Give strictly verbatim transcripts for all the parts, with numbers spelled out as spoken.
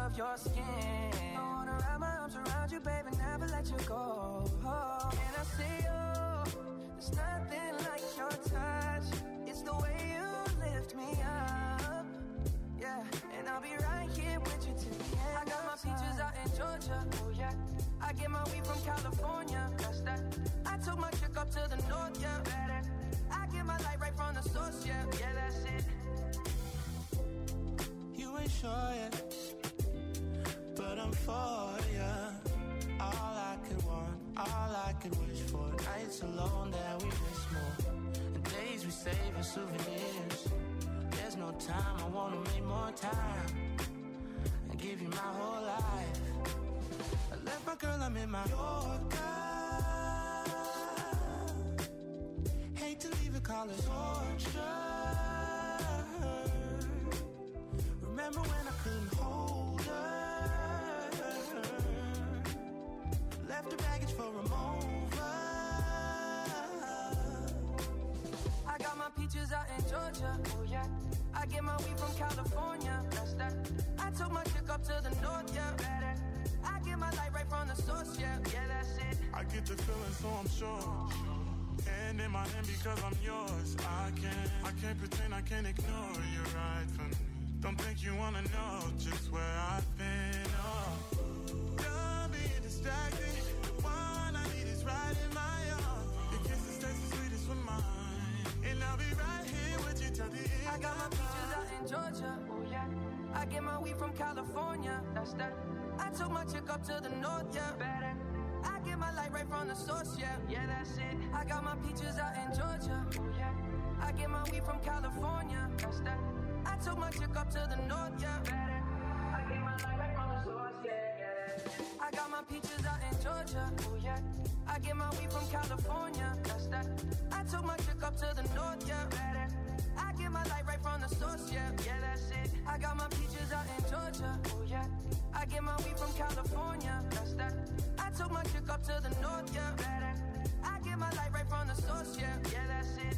of your skin. I wanna wrap my arms around you, baby, never let you go. Oh, and I say, oh, there's nothing like your touch. It's the way you lift me up. Yeah, and I'll be right here with you till the end. I got my peaches out in Georgia. Oh yeah, I get my weed from California. That's that. I took my chick up to the north. Yeah, better. I get my light right from the source. Yeah, yeah, that's it. You ain't sure yet, but I'm for ya. All I could want, all I could wish for. Nights alone that we miss more, and days we save as souvenirs. There's no time, I wanna make more time and give you my whole life. I left my girl, I'm in my Yorker. Hate to leave it, call it torture. Remember when I couldn't hold her? Left her baggage for a mover. I got my peaches out in Georgia. Oh yeah, I get my weed from California. That's that. I took my chick up to the north. Yeah, better. I get my light right from the source. Yeah, yeah, that's it. I get the feeling, so I'm sure. Hand in my hand because I'm yours. I can't, I can't pretend, I can't ignore you right from me. Don't think you wanna know just where I've been. Oh, done being distracted. The one I need is right in my arms. Your kisses taste the sweetest with mine, and I'll be right here with you till the end. I got my peaches out in Georgia. Oh yeah, I get my weed from California. That's that. I took my chick up to the north. Yeah, better. I get my light right from the source. Yeah, yeah, that's it. I got my peaches out in Georgia. Oh yeah, I get my weed from California. That's that. I took my chick up to the north, yeah, better. I get my light right from the source, yeah, yeah. I got my peaches out in Georgia, oh yeah. I get my weed from California, that's that. I took my chick up to the north, yeah, better. I get my light right from the source, yeah, yeah, that's it. I got my peaches out in Georgia, oh yeah. I get my weed from California, that's that. I took my chick up to the north, yeah, better. I get my light right from the source, yeah, yeah, that's it.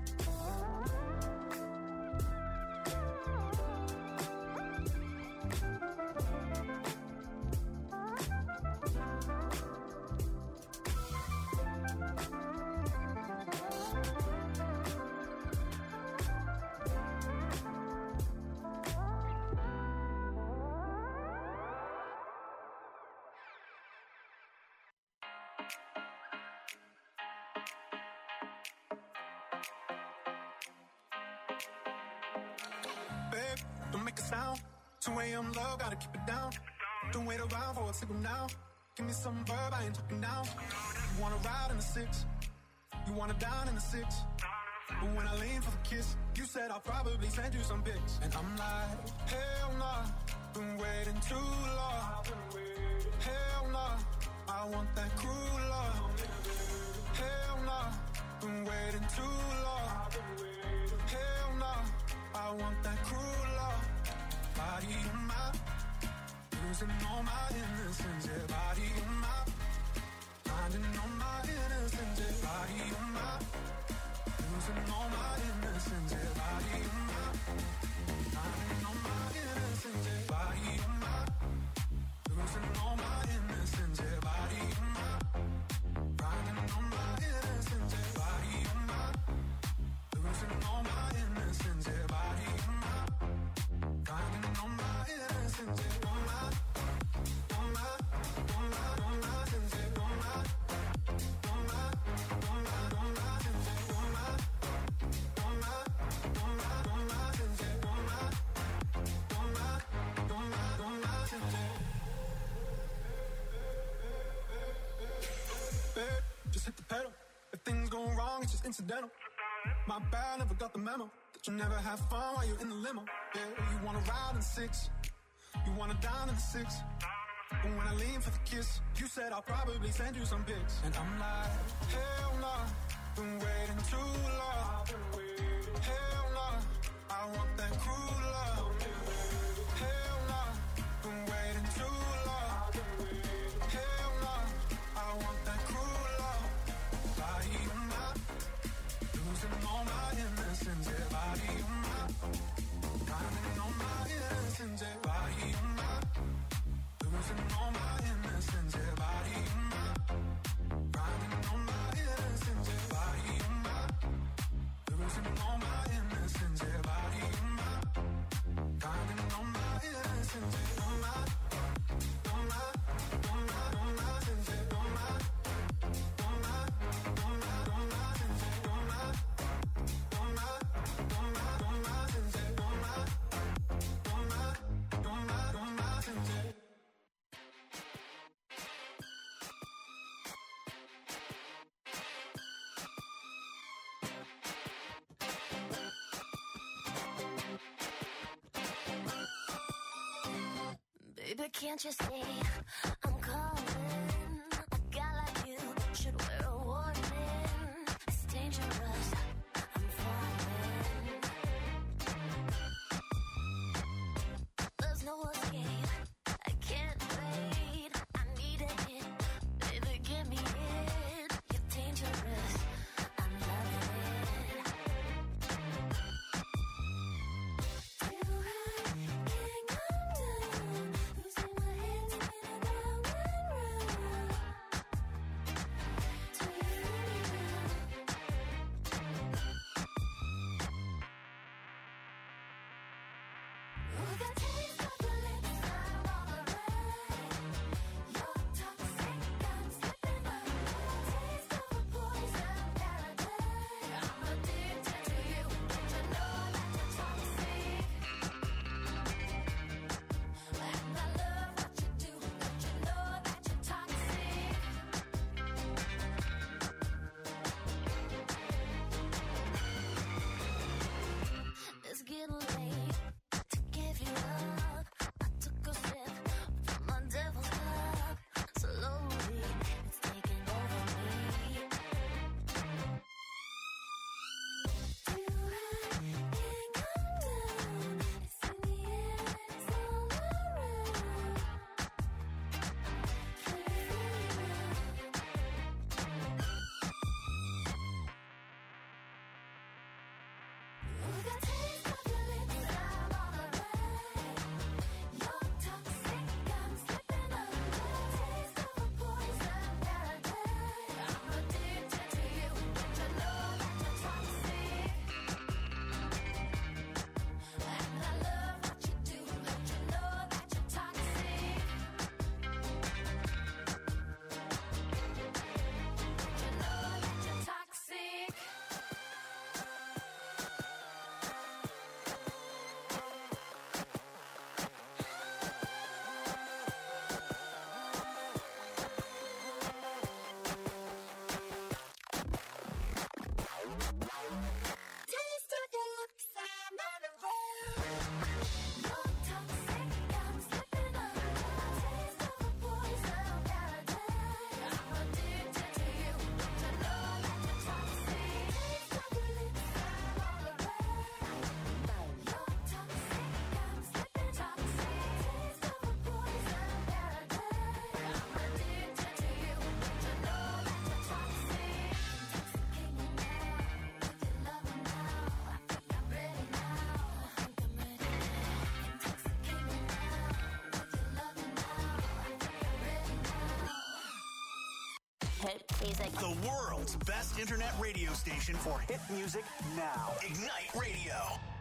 two a.m. low, gotta keep it down. Don't wait around for a signal now. Give me some verb, I ain't talking now. You wanna ride in the six, you wanna dine in the six. But when I lean for the kiss, you said I'll probably send you some pics. And I'm like, hell nah, been waiting too long. Hell nah, I want that cruel love. Hell nah, been waiting too long. Hell nah, I want that cruel love. Body in my, losing all my innocence, yeah. Body in my, finding all my innocence, yeah. Body in my, losing all my innocence, yeah. Body in my, finding all my innocence, yeah. Body in my, losing all my innocence, yeah. Body in my, finding all my innocence, yeah. Body in my, losing all my innocence, yeah. Body in my, finding all my innocence, yeah. All my, all my, all my, all my sins, yeah. All my, all my, all my, all my sins, yeah. All my, all my, all my, all my sins, yeah. All my, all my, all my, all my sins, yeah. Babe, just hit the pedal. If things go wrong, it's just incidental. My bad, never got the memo that you never have fun while you're in the limo. Yeah, you wanna ride in the six, you wanna dine in the six. But when I lean for the kiss, you said I'll probably send you some pics. And I'm like, hell nah, been waiting too long. Hell nah, I want that cruel love. Hell nah, been waiting too long. Hell nah, I want that cruel love. Body in my, losing all my innocence, yeah. Body in my, finding all my innocence, yeah. Body in my, Baby, can't you see I'm calling? A guy like you should wear a warning. It's dangerous, I'm falling. There's no escape, I can't wait. I need a hit, baby, give me it. You're dangerous, I'm loving it. Too high, can't come down. Losing my head, spinning round and round. Till you let me down. Ooh, the taste of your lips, I'm all around. You're toxic, I'm slipping up. Taste of a poison paradise. I'm addicted to you. Don't you know that you're toxic? And I love what you do. Don't you know that you're toxic? It's getting late to give you up. I took a sip from my devil's cup. Slowly, it's taking over me. Too high, can't come down. It's in the air, it's all around. Can you feel it now? Ooh, the taste of your lips, I'm all around. You're toxic, I'm slipping up. Taste of a poison paradise. I'm addicted to you. Don't you know that you're toxic? And I love what you do. Don't you know that you're toxic? Don't you know that you're toxic? Taste of your lips, I'm on the road. You're toxic, I'm slipping up. Taste of a poison paradise. I'm addicted to you. Don't you know that you're toxic? Taste of your lips, I'm all around. You're toxic, I'm slipping toxic. Taste of a poison paradise. I'm addicted to you. Don't you know that you're toxic? Intoxicate me now with your loving now. I think I'm ready now. I think I'm ready now. Intoxicate me now with your loving now. I think I'm ready now. Hit music. The world's best internet radio station for hit music now. Ignite Radio.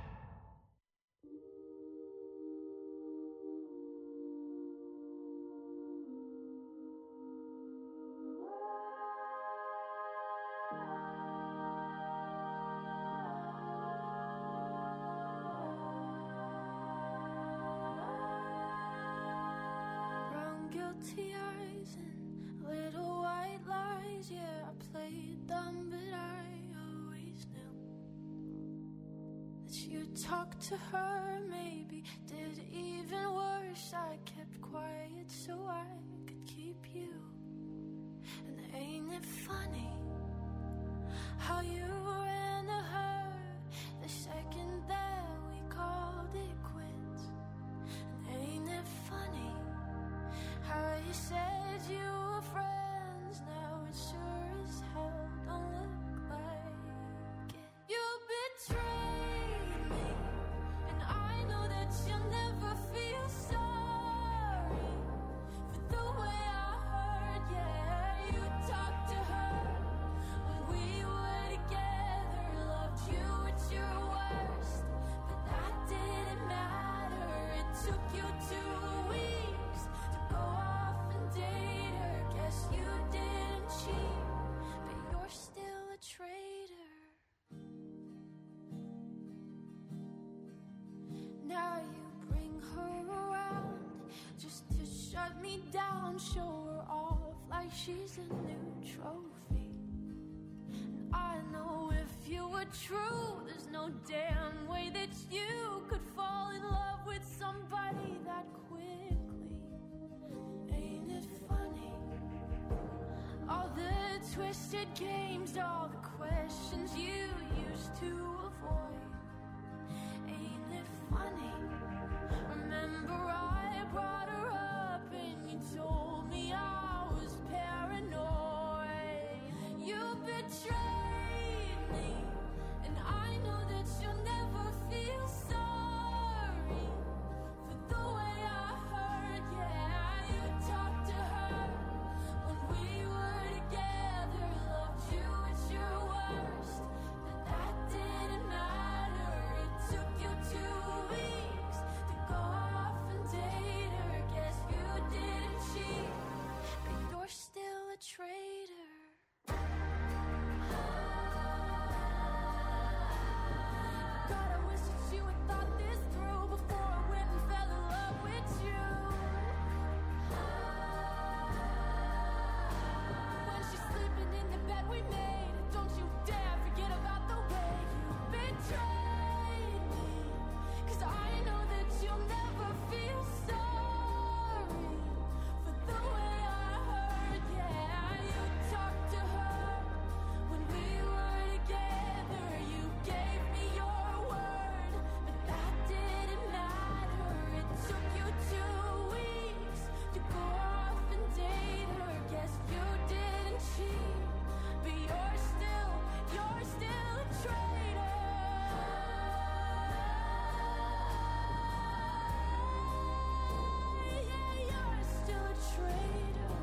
Brown guilty eyes and little white lies. Yeah, I played dumb, but I always knew that you talked to her. Maybe did even worse. I kept quiet so I could keep you. And ain't it funny how you ran to her the second that we called it quits? And ain't it funny how you said you were friends? Now it sure as hell don't look like it. You betrayed me, and I know that you'll never feel sorry for the way I heard. Yeah, you talked to her when we were together, loved you at your worst, but that didn't matter. It took you two weeks to go off and date her. Guess you didn't cheat, but you're still a traitor. Now you bring her around just to shut me down, show her off like she's a new trophy. And I know if you were true, there's no damn way that you could fall in love with somebody that quickly. twisted games, all the questions you used to avoid. Ain't it funny? Remember I brought her up and you told me I was paranoid. You betrayed me, and I know that you'll never feel sorry for the way I hurt. Yeah, you talked to her when we were together, loved you at your worst, but that didn't matter. It took you two weeks to go off and date her. Guess you didn't cheat, but you're still a traitor. God, I wish that you had thought this through before I went and fell in love with you. When she's sleeping in the bed we made, don't you dare forget about the way you betrayed me. 'Cause I know that you'll never feel sorry for the way I hurt. Yeah, you talked to her when we were together. You gave me your word, but that didn't matter. It took you two weeks to go off and date her. Guess you didn't cheat, but you're still, you're still a traitor. Yeah, you're still a traitor.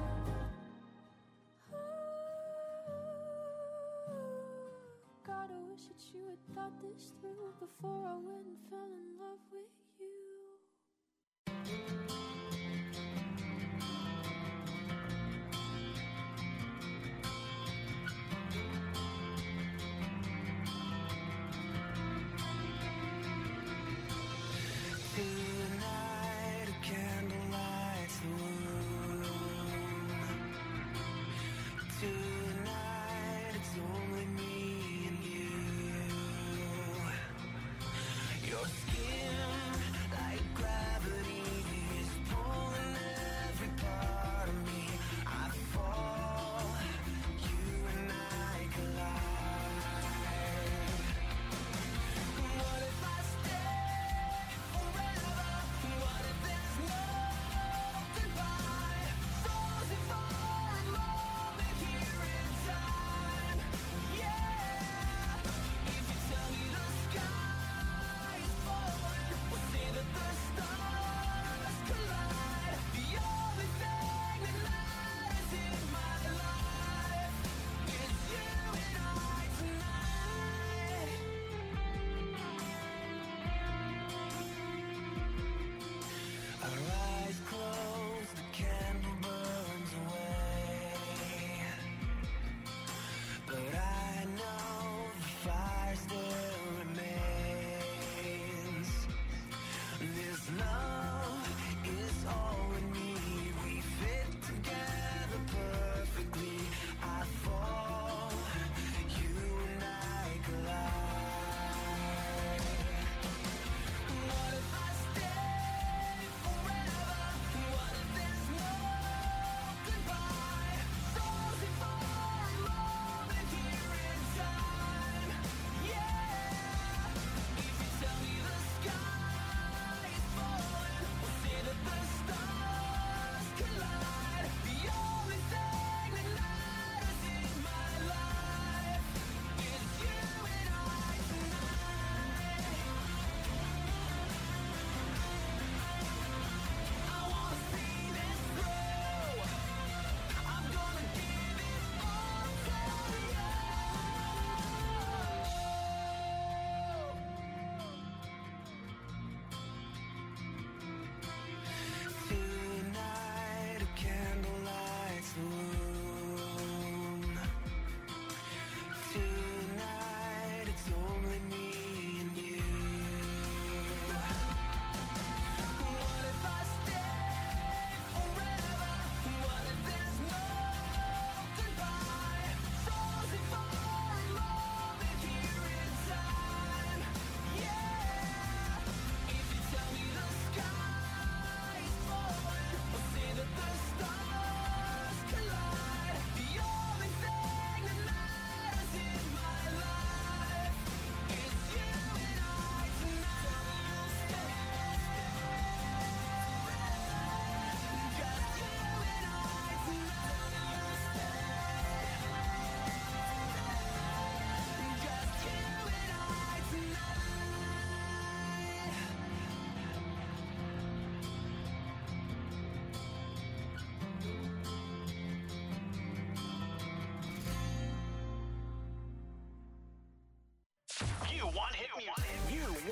God, I wish that you had thought this through before I went and fell in love with you. Tonight, a candle lights the room. Tonight, it's only me and you. Your skin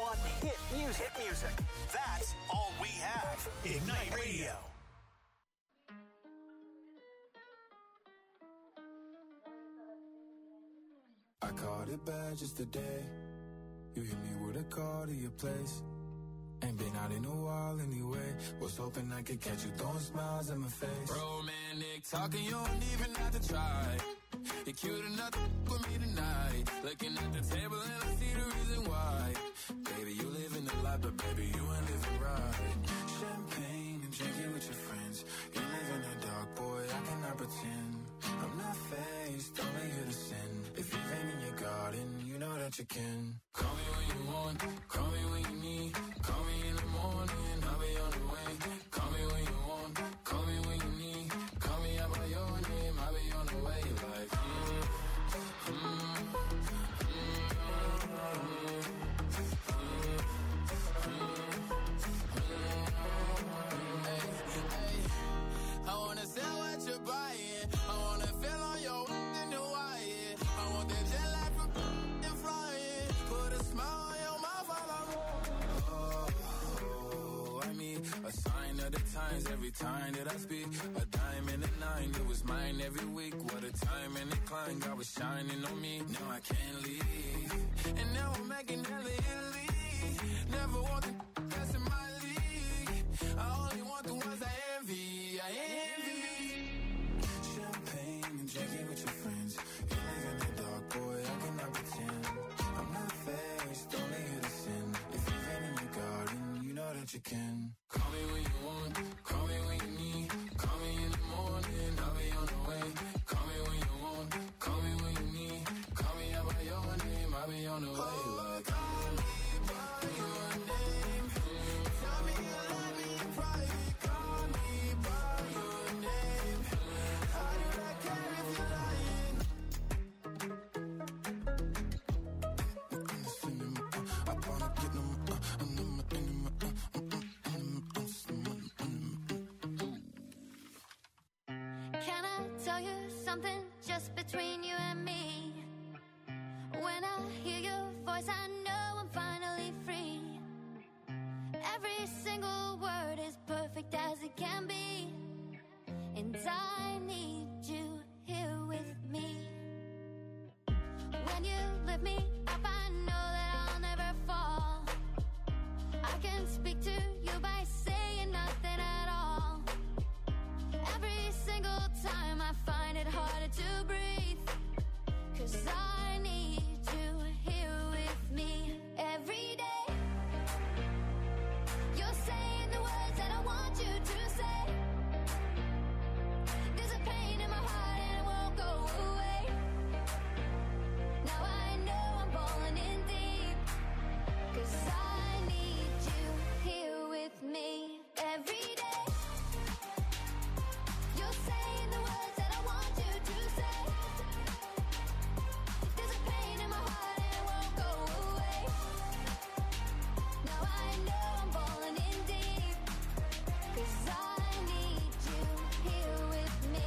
on hit music. Hit music. That's all we have. Ignite Radio. I caught it bad just today. You hit me with a call to your place. Ain't been out in a while anyway. Was hoping I could catch you throwing smiles in my face. Romantic talking, you don't even have to try. You're cute enough to with me tonight. Looking at the table and I see the reason why. Baby, you live in the life, but baby, you ain't living right. Champagne and drinking with your friends. You live in the dark, boy, I cannot pretend. I'm not faced, only here to sin. If you've been in your garden, you know that you can. Call me when you want, call me when you need. Call me in the morning, I'll be on the way. Call me when you want, call me when you need. Call me out by your name, I'll be on the way. Like, mm, mm, mm, I wanna sell what you're buying. I wanna feel on your in the wire. I want that jet lag from and flying. Put a smile on your mouth while I'm oh, I mean a sign of the times every time that I speak. A dime and a nine, it was mine every week. What a time and a climb, God was shining on me. Now I can't leave, and now I'm making hella Italy. Never want the that's in my league. I only want the ones I envy. I envy. Champagne and drinking with your friends. You live in the dark, boy, I cannot pretend. I'm not faced, only here to sin. If you've been in your garden, you know that you can. Call me when you want, call me when you need. Call me in the morning, I'll be on the way. Call me when you want, call me when you need. Call me out by your name, I'll be on the way. Like, call me by your name. Tell me you love me in private. Call me by your name. How do I care if you're lying? I wanna get them, uh, and them, and them, uh, Can I tell you something just between you and me? When I hear your voice, I know I'm finally free. Every single word is perfect as it can be. And I need you here with me. When you lift me up, I know that I'll never fall. I can speak to you by saying nothing at all. Every single time I find it harder to breathe. 'Cause I need you here with me every day. You're saying the words that I want you to say. There's a pain in my heart and it won't go away. Now I know I'm falling in deep. 'Cause I need you here with me every day. You're saying the words that I want you to say. There's a pain in my heart and it won't go away. Now I know I'm falling in deep. 'Cause I need you here with me.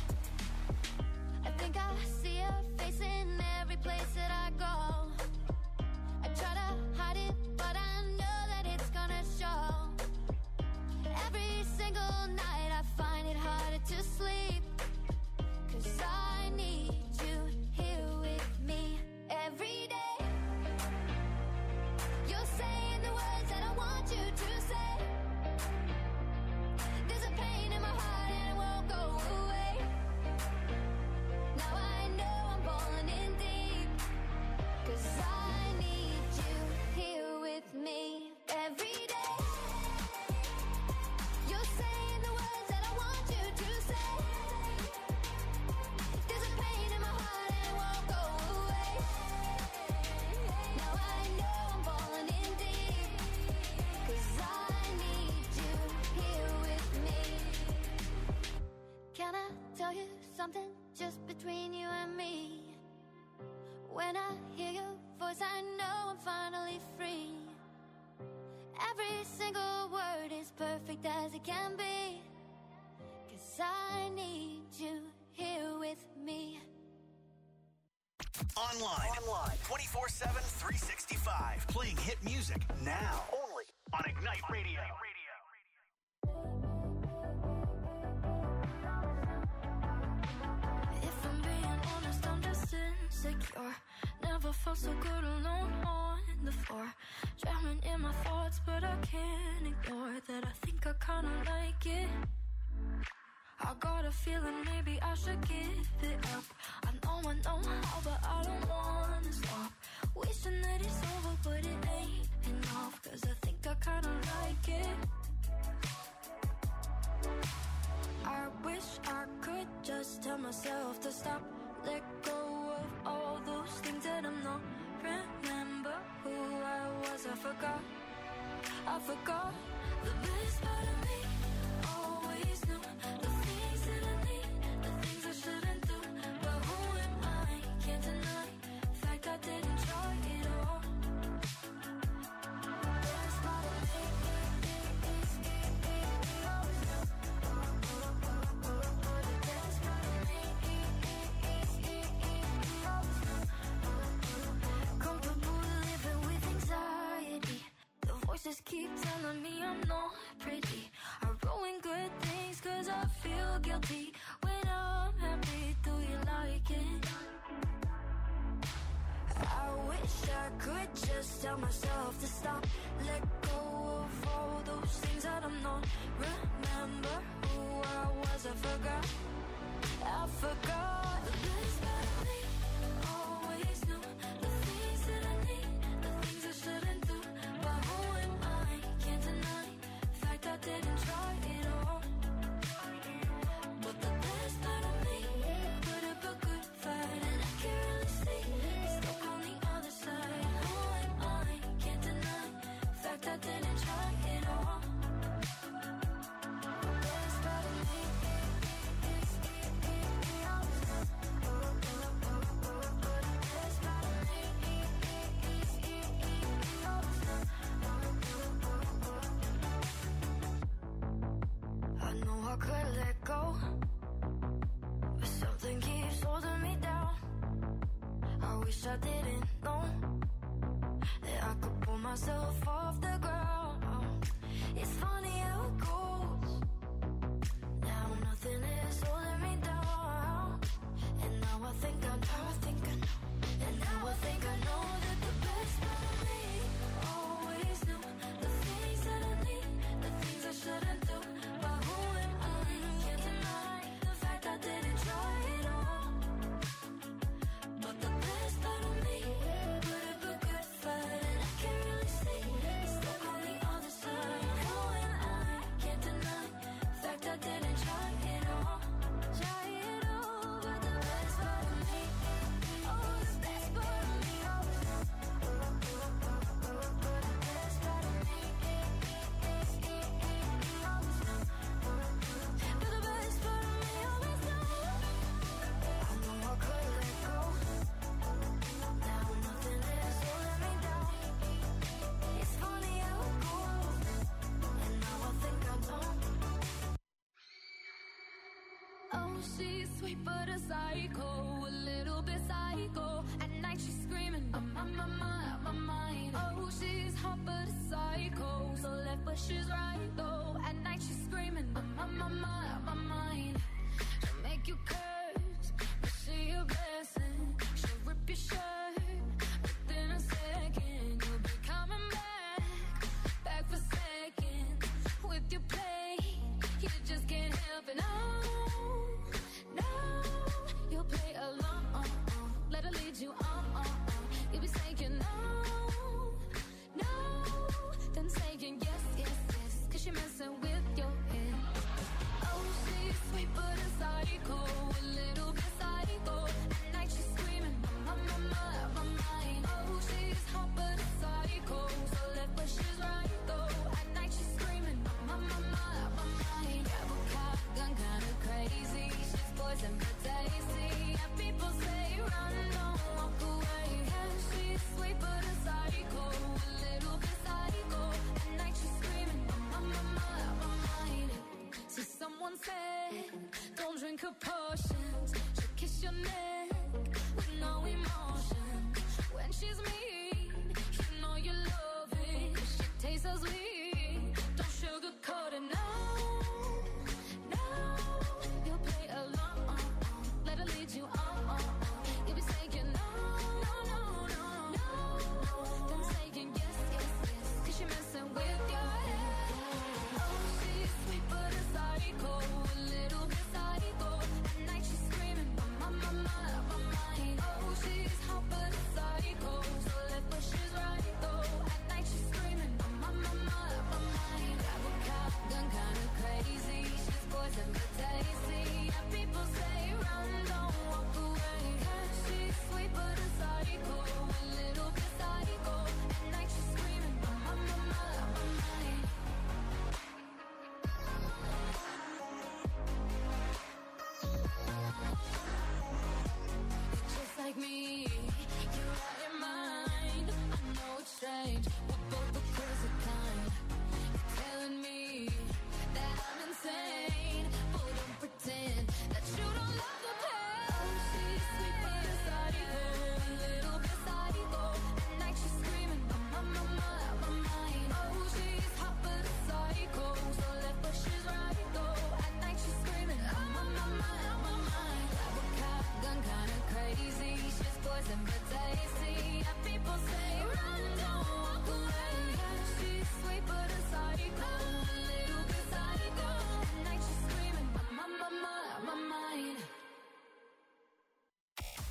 I think I see your face in every place that I go. I try to hide it, but I know that it's gonna show. Every single night I find it harder to sleep. 'Cause I need you here with me every day. You're saying the words that I want you to say. There's a pain in my heart and it won't go away. Now I know I'm falling in deep. 'Cause I need you here with me every day. You're saying the words that I want you to say. There's a pain in my heart and it won't go away. Now I know I'm falling in deep. 'Cause I need you here with me. Can I tell you something just between you and me? When I hear your voice, I know I'm finally free. Every single word is perfect as it can be. 'Cause I need you here with me. Online. Online. twenty-four seven, three sixty-five. Playing hit music now. Only on Ignite Radio. If I'm being honest, I'm just insecure. Never felt so good alone on the floor. Drowning in my thoughts, but I can't ignore that I think I kinda like it. I got a feeling maybe I should give it up. I know I know how, but I don't wanna stop. Wishing that it's over, but it ain't enough. Cause I think I kinda like it. I wish I could just tell myself to stop. Let go of all those things that I'm not. Remember who I was, I forgot. I forgot the best part of me. Always knew the things that I need, the things I shouldn't do. But who am I? Can't deny the fact I didn't try it all. The best part of me is me. Always knew. The best part of me is always knew. Comfortable living with anxiety. The voices keep telling me I'm not pretty. I ruin good things cause I feel guilty. When I'm happy, do you like it? I wish I could just tell myself to stop. Let go of all those things that I'm not. Remember who I was, I forgot. I forgot the best part of me. Always knew the things that I need, the things I shouldn't do. But who am I? Can't deny the fact I didn't try it all. But the best part of me put up a good fight, and I can't really see it's stuck on the other side. Who am I? Can't deny the fact I didn't try it all. The best part of me is always knew. The best part of me is always knew. I know I could let go, but something keeps holding me down. I wish I didn't know that I could pull myself off the ground. It's funny how it goes. Now nothing is holding me down. And now I think I know, I think I know. And now I think I know that the best part of me always knew the things that I need, the things I shouldn't do. But who am I? Can't deny the fact I didn't try it all. But the best part of me put up a good fight, and I can't really see it's stuck on the other side. Who am I? Can't deny the fact I didn't try it all. Try it all, but the best part of me, oh, the best part of me always knew. But the best part of me always knew. But the best part of me always knew. I know I could let go. Now nothing is holding me down. It's funny how it goes. And now I think I don't. Oh, she's sweet but a psycho, a little bit psycho. At night she's screaming, I'm on my mind, my mind. Oh, she's hot but a psycho, so left but she's right though. At night she's screaming, I'm on my mind, my mind. She'll make you curse, but she a blessing. She'll rip your shirt within a second. You'll be coming back, back for seconds. With your play, you just can't help it. No, no, you'll play along. Let her lead you on. You'll be saying no, no, then saying yes, yes, yes. Cause you're messing with your head. Oh, she's sweet but a psycho, a little bit psycho. At night she's screaming, my, my, my, my mind. Oh, she's hot but a psycho, so left but she's right though. At night she's screaming, my, my, my, my mind. Grab a cop gun, kinda crazy. She's poison but tasty. And people say run, don't walk away. Yeah, she's sweet but a psycho, a little bit psycho. At night she's screaming, my, my, my, my mind. So someone said, don't drink her potions. She'll kiss your neck with no emotion.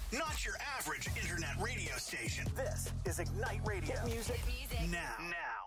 Not your average internet radio station. This is Ignite Radio. Hit music, Hit music. now. Now.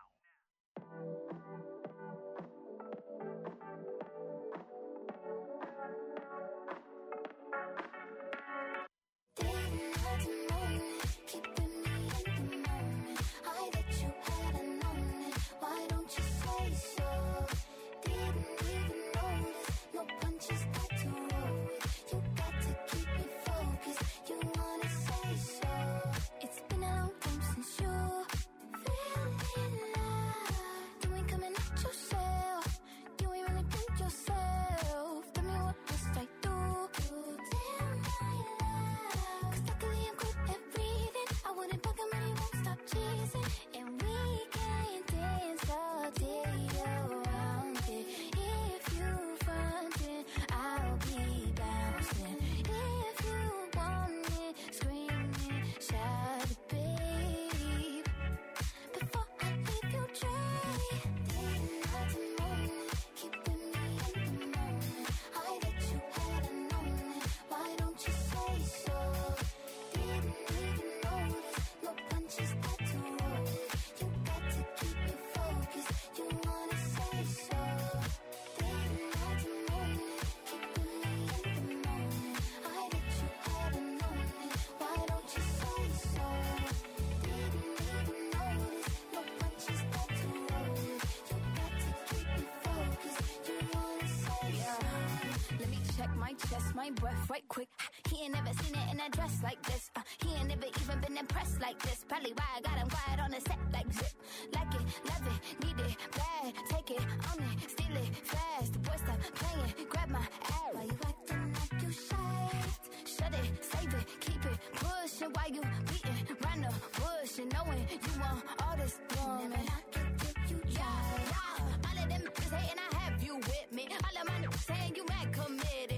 My breath right quick. He ain't never seen it in a dress like this. Uh, he ain't never even been impressed like this. Probably why I got him quiet on the set like zip. Like it, love it, need it, bad. Take it, own it, steal it, fast. The boy stop playing, grab my ass. Why you acting like you shy? Shut it, save it, keep it pushing. Why you beating round the bush and knowing you want all this woman? Never knock it till you try. Yeah, all of them bitches hating, I have you with me. All of my niggas saying you mad committed.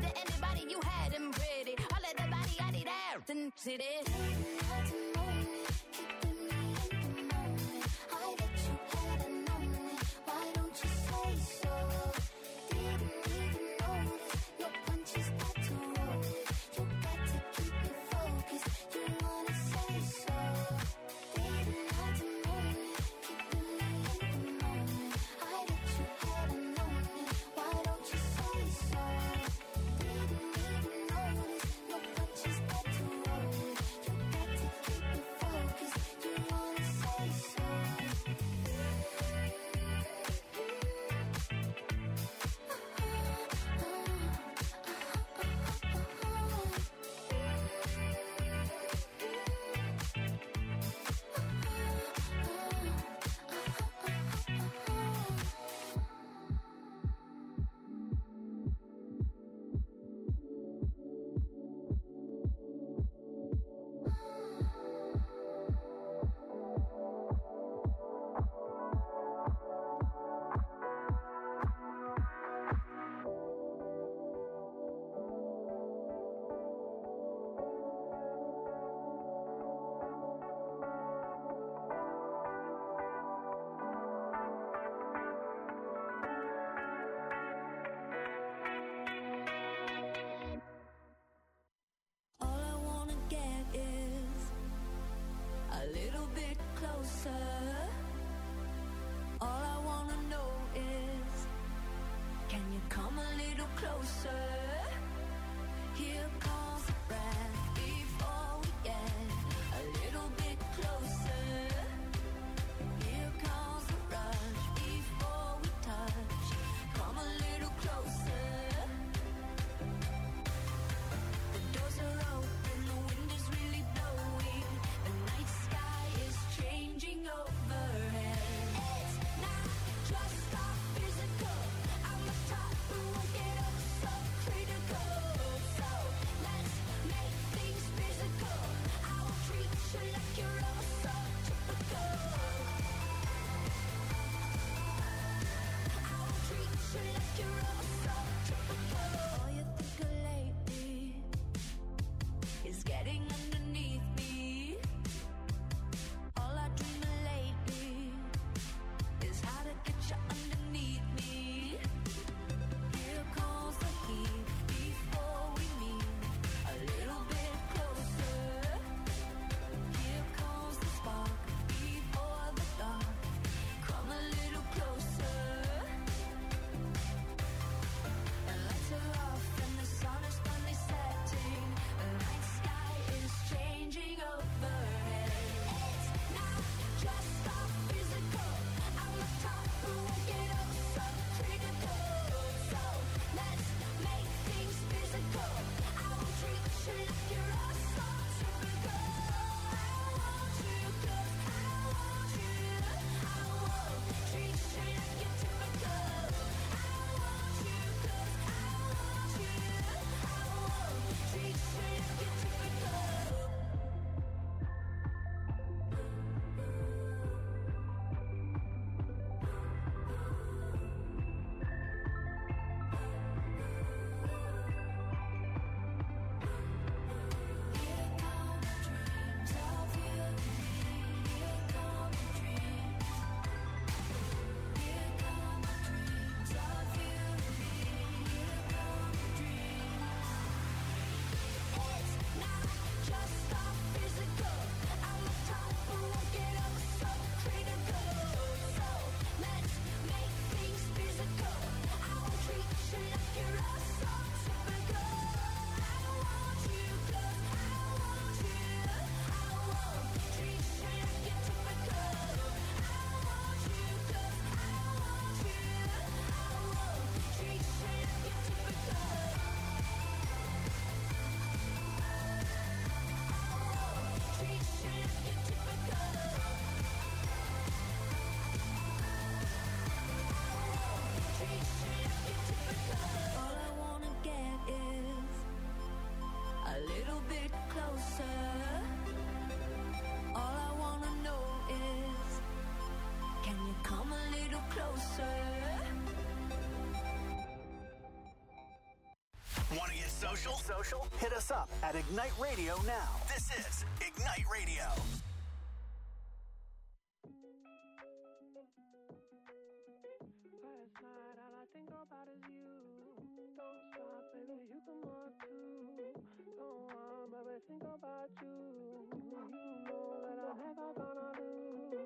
See this? Make social? Social? Hit us up at Ignite Radio now. This is Ignite Radio. Last night, all I think about is you. Don't stop, baby, you can walk too. Don't want, baby, think about you. You know that I'm never gonna lose.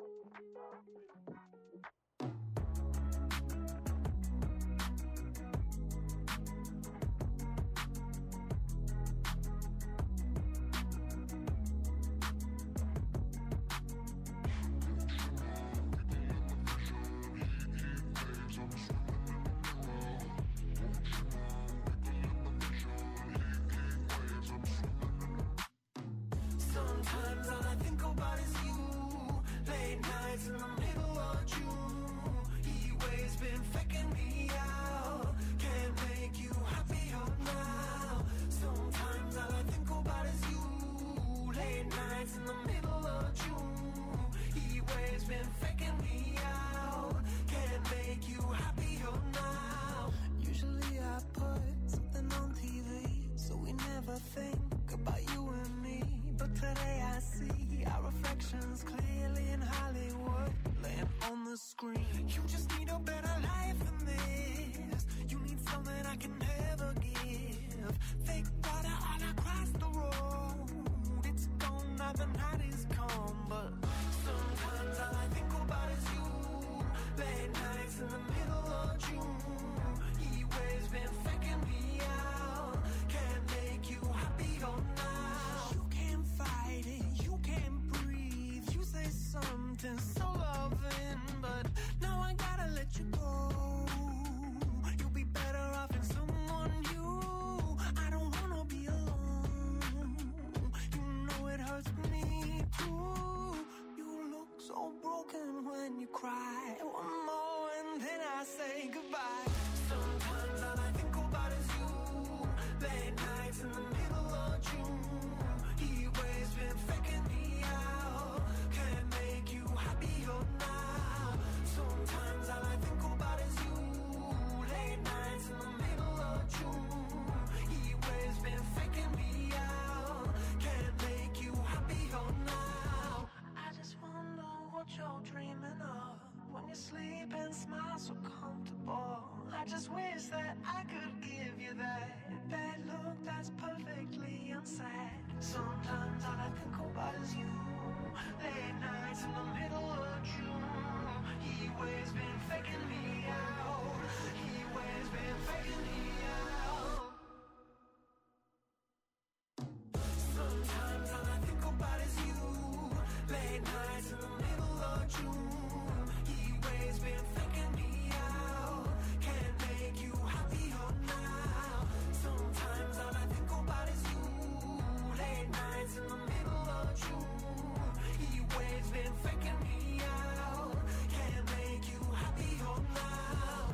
Sometimes all I think about is you. Late nights in the middle of June. He waves been faking me out. Can't make you happier now. Sometimes all I think about is you. Late nights in the middle of June. He waves been faking me out. Can't make you happier now. Usually I put something on T V, so we never think about you and me. But today I see our reflections clearly in Hollywood, laying on the screen. You just need a better life than this. You need something I can never give. Fake water all across the road. It's gone now, the night is come. But sometimes all I think about is you. Late nights in the middle of June. He waves been faking me out. Can't make you happier now. You can't fight it, you can't breathe. You say something so loving, but now I gotta let you go. You'll be better off in someone new. I don't wanna be alone. You know it hurts me too. You look so broken when you cry. One more and then I say goodbye. Sometimes all I think about is you. Late nights in the middle of June. He waves been faking me out. Can't make you happier now. Sometimes all I think about is you. Late nights in the middle of June. He waves been faking me out. Can't make you happier now. I just wonder what you're dreaming of when you sleep and smile so comfortable. I just wish that I could give you that bad look that's perfectly unsaid. Sometimes all I think about is you. Late nights in the middle of June. He waves been faking me out. He waves been faking me out. Sometimes all I think about is you. Late nights in the middle of June. He waves been faking me out. Can't make you happier now. Sometimes all I think about is you. Late nights in the middle of June. He waves been faking me out. Can't make you happier now.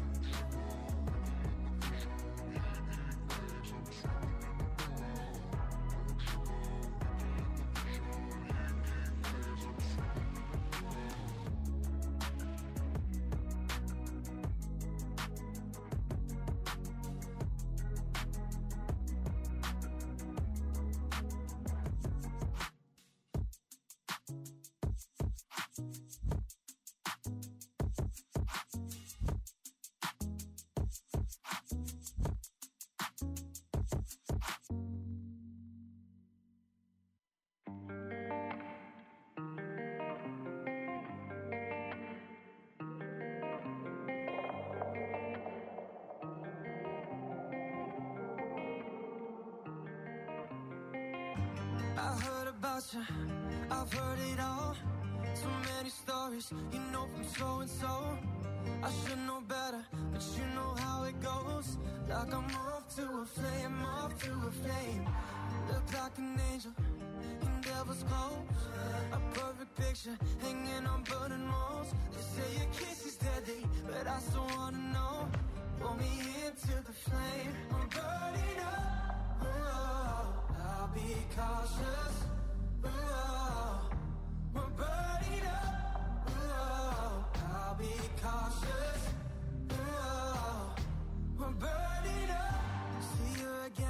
I heard about you, I've heard it all. So many stories, you know from so and so. I should know better, but you know how it goes. Like I'm off to a flame, off to a flame. Look like an angel in devil's clothes. A perfect picture hanging on burning walls. They say your kiss is deadly, but I still wanna know. Pull me into the flame, I'm burning up. Oh, I'll be cautious. Oh, we're burning up. Oh, I'll be cautious. Oh, we're burning up. See you again.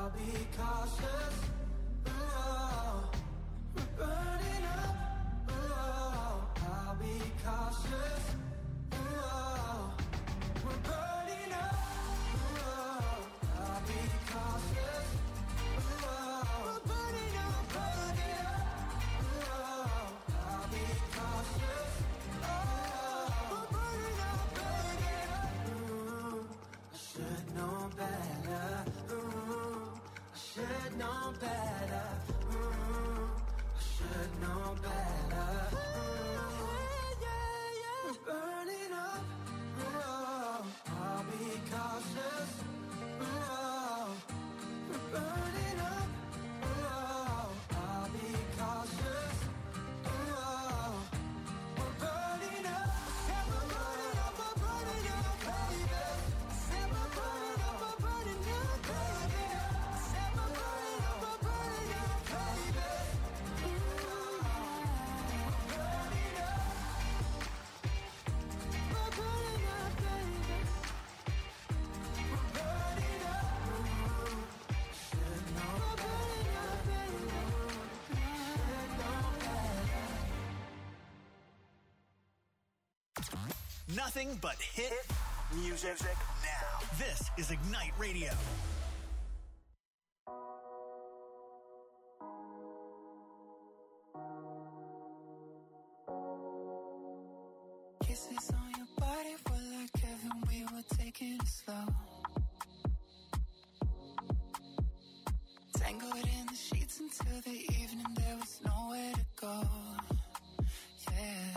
I'll be cautious. Oh, we're burning up. Oh, I'll be cautious. Oh, we're burning up. Oh, I'll be cautious. Oh, we're burning up, burning up. Oh, I'll be cautious. Oh, we're burning up, burning up. Ooh, I should know better. Ooh, I should know better. Ooh, I should know better. Ooh, yeah, yeah. We're burning up. Ooh, I'll be cautious. Ooh, we're burning up. Ooh, I'll be cautious. Ooh, we're burning up. Said we're burning up, we're burning up, baby. Said we're burning up, we're burning up, baby. Said we're burning up, we're burning up, baby. Ooh, we're burning up. We're burning up, baby. We're burning up. Ooh, should know. We're burning up, baby. Should know better. Nothing but hit music now. This is Ignite Radio. Kisses on your body were like heaven, we were taking it slow. Tangled in the sheets until the evening, there was nowhere to go. Yeah.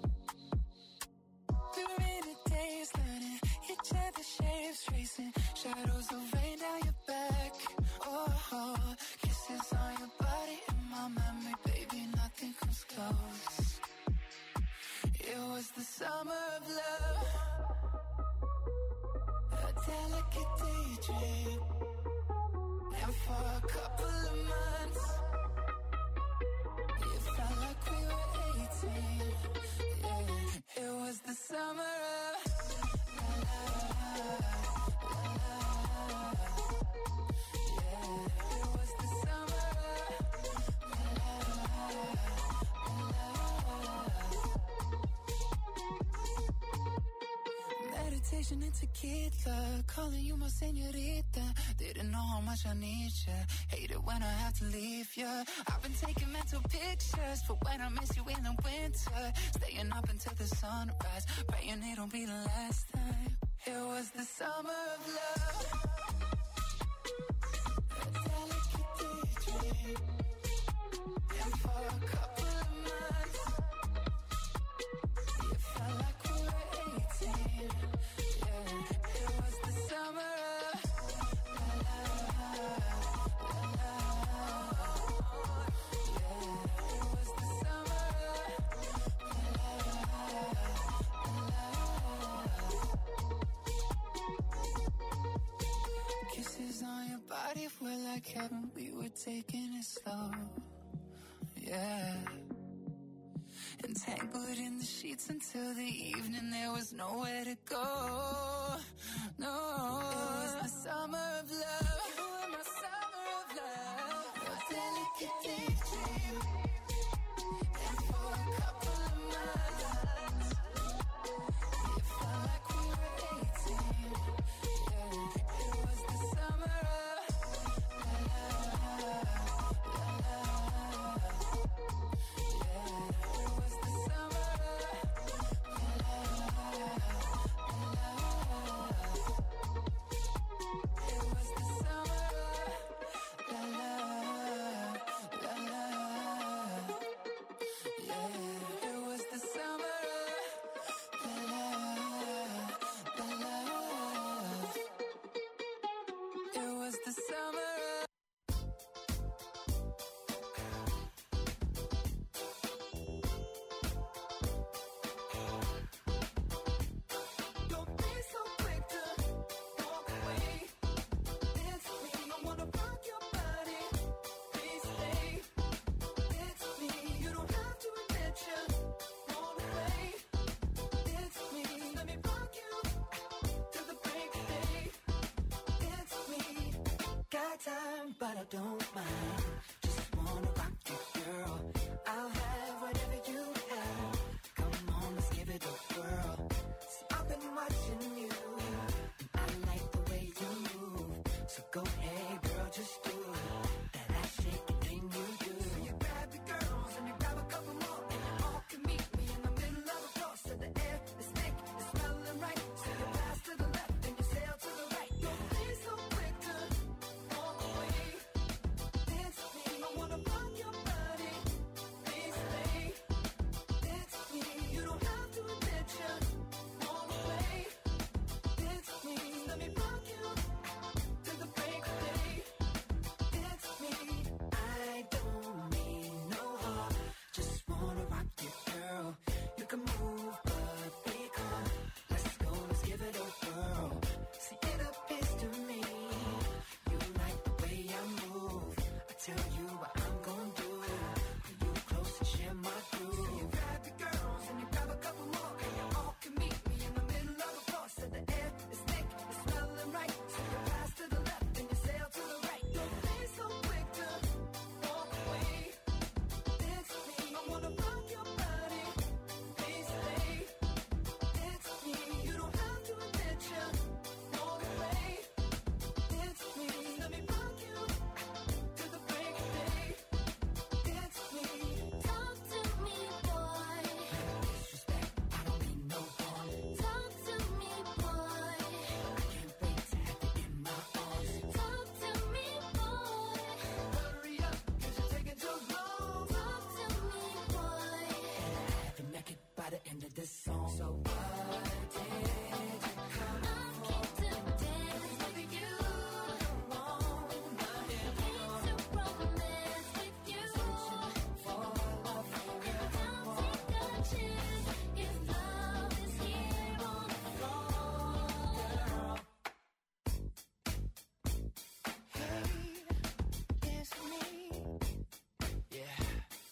We were in the days learning each other's shapes, tracing shadows of rain down your back. Oh, oh, kisses on your body in my memory, baby, nothing comes close. It was the summer of love, a delicate daydream. And for a couple of months, it felt like we were eighteen. Yeah, it was the summer of la, la, la, la. Yeah, it was the summer of la, la, la, la. Meditation and tequila, calling you my señorita. Didn't know how much I need ya. Hate it when I have to leave ya. I've been taking mental pictures for when I miss you in the winter. Staying up until the sunrise, praying it'll be the last time. It was the summer of love, a delicate daydream. And for a couple of months, it felt like we were eighteen. Yeah, it was the summer of la, la, la, la, la. Yeah, it was the summer of la, la, la, la. Kisses on your body were like heaven, we were taking it slow. Yeah. Entangled in the sheets until the evening, there was nowhere to go. No, it was the summer of love. You were my summer of love, a delicate daydream. And for a couple of months, it felt like we were eighteen. Yeah, it was the summer of la, la, la, la, la. Yeah, it was the summer of la, la, la, la, la. So go ahead, girl, just do it. That ass shaking thing you do. So you grab your girls and you grab a couple more, and you all can meet me in the middle of the floor. So the air is thick, it's smelling right. So you pass to the left and you sail to the right. Don't be so quick to walk away. Dance with me, I wanna rock your body. Please stay. Dance with me, you don't have to admit you all the way. Dance with me, let me rock you to the break of day. Dance with me, I don't mean no harm. Just wanna rock you, girl. You can move, but be calm. Let's go, let's give it a whirl. See, it appears to me you like the way I move. I tell you what I'm gonna do. Pull you close and share my groove. So you grab your girls and you grab a couple more, and you all can meet me in the middle of the floor. So the air is thick, it's smelling right. So you pass to the left and you sail to the right. Don't be so quick to walk away. Dance with me, I wanna rock your body. Please stay. Dance with me, you don't have to admit you all the way. Dance with me, let me rock you to the break of day. Dance with me. Talk to me, boy. Disrespect, I don't mean no harm. Talk to me, boy. I can't wait to have you in my arms. Talk to me, boy. Hurry up, cause you're taking too long. Talk to me, boy. Have you naked by the end of this song. So what did you come I'm keen to dance with you. Keen to romance with you. I'll take a chance if love is here on the floor. It's me. Yeah.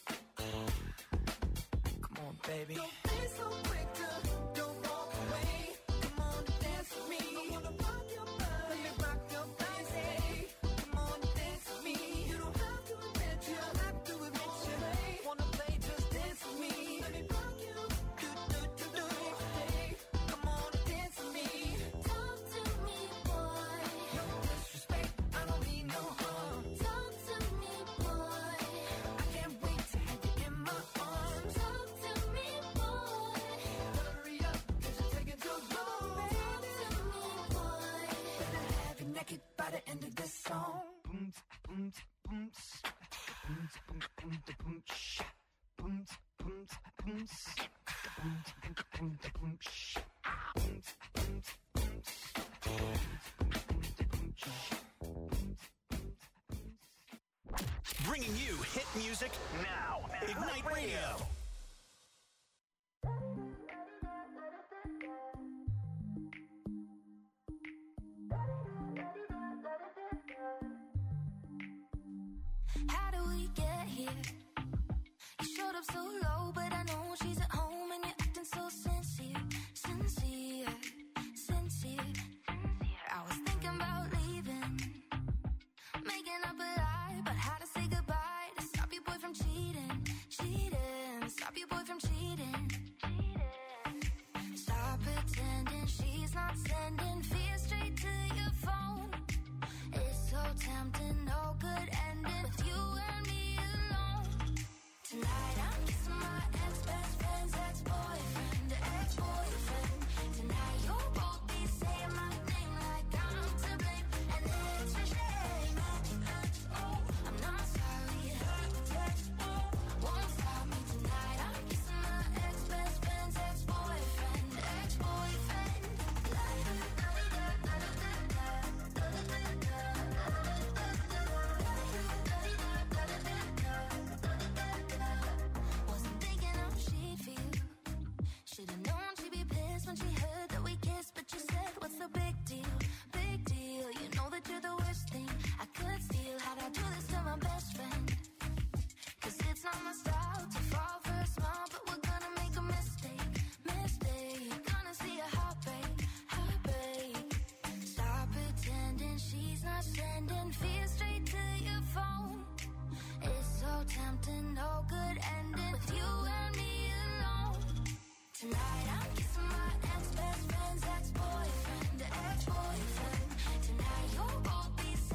Come on, baby. Don't be so quick to don't walk away. Come on and dance with me. I wanna rock your body. Let me rock your body. Come on and dance with me. You don't have to admit you. Don't have to admit you. Wanna play, just dance with me. Let me rock you. Do, do, do, do. Hey, come on and dance with me. Talk to me, boy. No disrespect, I don't mean no harm. Talk to me, boy. I can't wait to have you in my arms. Talk to me, boy. Hurry up, cause you're taking too long. Talk to me, boy. Better have you naked by the end of this song. Boom, boom, boom, boom, boom, boom, boom, sh- boom, boom, boom, s- boom, boom, boom, boom, sh- boom, boom, boom, s- boom, boom, boom, sh- Bringing you hit music now. Ignite Radio. How do we get here? You showed up so low, but I know she's at home and you're acting so sincere, sincere, sincere. I was thinking about leaving, making up a lie, but how to say goodbye to stop your boy from cheating, cheating, stop your boy from cheating. Stop pretending she's not sending fear straight to your phone. It's so tempting, no good ending with you and me alone. Tonight I'm kissing my ex-best friend's ex-boyfriend, ex-boyfriend. Tonight you'll both be saying my name like I'm to blame, and it's a shame. Oh, I'm not sorry. Won't stop me tonight. I'm kissing my ex-best friend's ex-boyfriend, ex-boyfriend. Wasn't thinking how she'd feel. Should've known she'd be pissed when she heard that we kissed, but you said, what's the big deal? Big deal. You know that you're the worst thing I could steal. How'd I do this to my best friend? Cause it's not my style to fall for a smile, but we're gonna make a mistake, mistake. Gonna see a heartbreak, heartbreak. Stop pretending she's not sending fear straight to your phone. It's so tempting, no good ending with you and me alone. Tonight I'm kissing my ex-best friend's ex-boyfriend, ex-boyfriend. Tonight you'll both be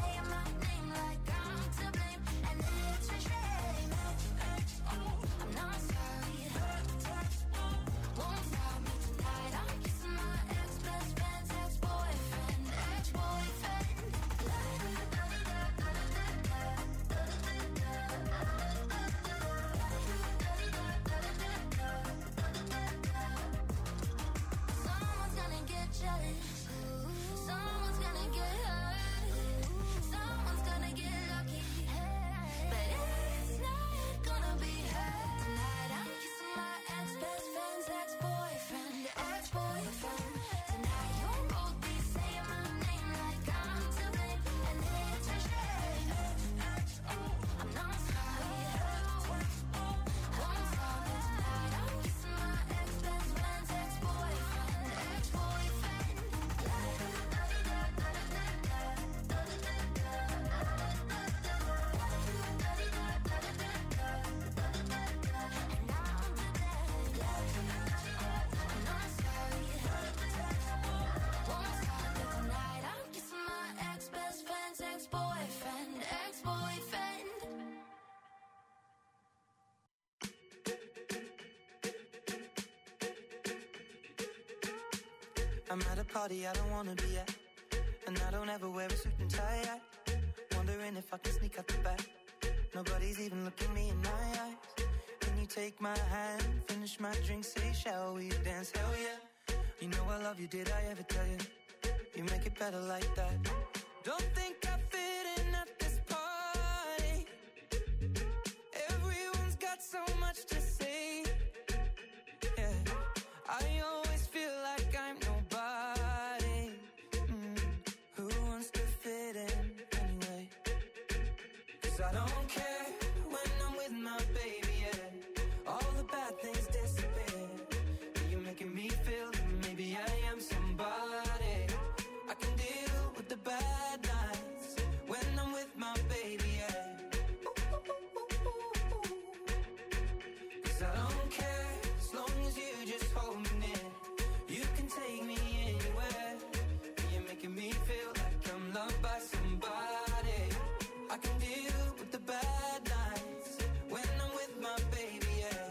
I'm at a party I don't wanna be at, and I don't ever wear a suit and tie at. Wondering if I can sneak out the back. Nobody's even looking me in my eyes. Can you take my hand, finish my drink, say shall we dance? Hell yeah. You know I love you, did I ever tell you? You make it better like that. Don't think I fit in at this party. Everyone's got so much to say. Yeah, I always feel like I'm nobody. Mm. Who wants to fit in anyway? 'Cause I don't care when I'm with my baby, yeah. All the bad things disappear. You're making me feel that maybe I am somebody. I can deal with the bad nights when I'm with my baby, yeah. 'Cause I don't care as long as you just hold me near. You can take me anywhere. You're making me feel like I'm loved by somebody. I can deal with the bad nights when I'm with my baby, yeah.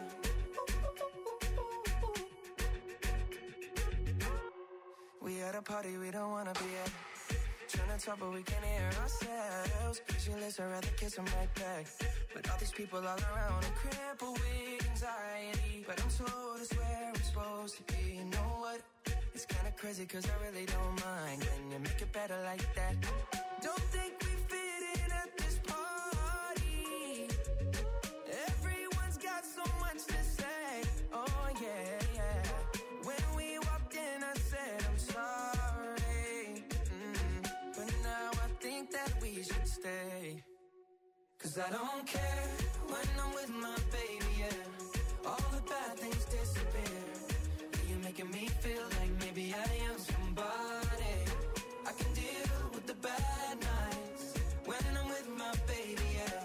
We at a party we don't wanna be at. Trying to talk but we can't hear ourselves. Pictureless, I'd rather kiss them right back. But all these people all around are crippled with anxiety. But I'm told it's where I'm supposed to be. You know what? It's kinda crazy 'cause I really don't mind. Can you make it better like that? Don't think we fit in at this party. Everyone's got so much to say. Oh yeah, yeah. When we walked in I said I'm sorry. Mm. But now I think that we should stay. 'Cause I don't care when I'm with my baby, yeah. All the bad things disappear. You're making me feel like maybe I am somebody. I can deal with the bad nights when I'm with my baby, yeah.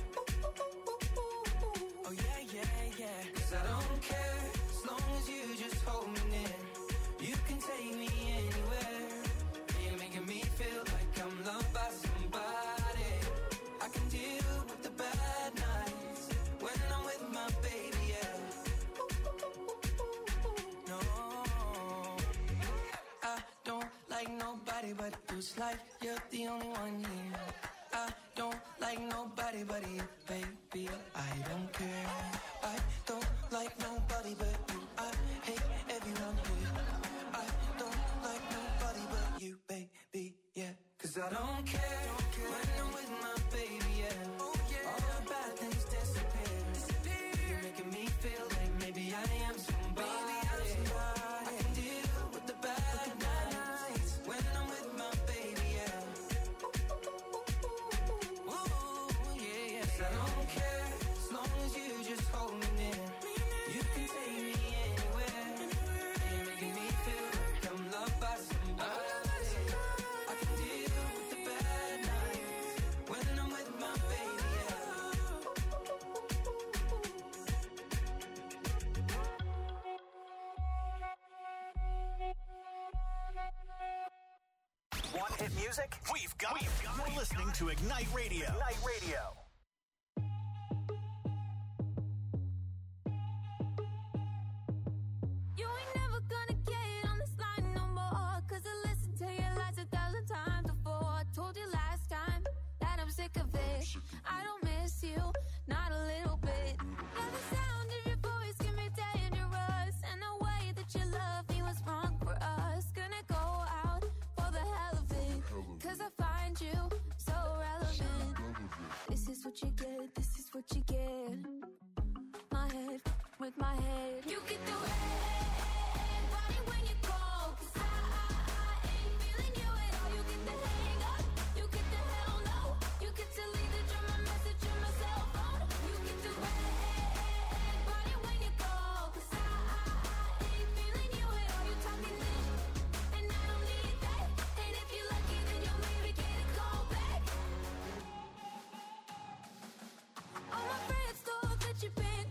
Oh yeah, yeah, yeah. 'Cause I don't care as long as you just hold me near. You can take me anywhere. You're making me feel like I'm loved by somebody. I can deal with the bad nights when I'm with my baby, yeah. No, I don't like nobody but you. It's like you're the only one here. I don't like nobody but you, baby. I don't care. I don't like nobody but you. I hate everyone here. I don't like nobody but you, baby, yeah. 'Cause I don't care when I'm with my baby, yeah. All the bad things disappear. You're making me feel like maybe I am somebody. I can deal with the bad nights when I'm with my baby, yeah. Ooh, yeah, yeah. 'Cause I don't care as long as you just hold me near. You can take me anywhere. You're making me feel like I'm loved by somebody. I can deal with the bad nights when I'm with my baby, yeah. Want hit music? We've got it. You're listening to Ignite Radio. Ignite Radio. You ain't never gonna get on this line no more. 'Cause I listened to your lies a thousand times before. I told you last time that I'm sick of it. I don't miss you, not a little bit. Yeah, the sound of your voice can be dangerous. And the way that you love me was wrong for us. Gonna go out for the hell of it. 'Cause I find you so relevant. This is what you get, this is what you get. My head with my head. You get the red body when you call. 'Cause I, I, I ain't feeling you at all. You get the hang up, you get the hell no. You get to leave the drum, my message on my cell phone. You get the red body when you call. 'Cause I, I, I ain't feeling you at all. You talking this, and I don't need that. And if you're lucky, then you'll maybe get a call back. All my friends thought that you've been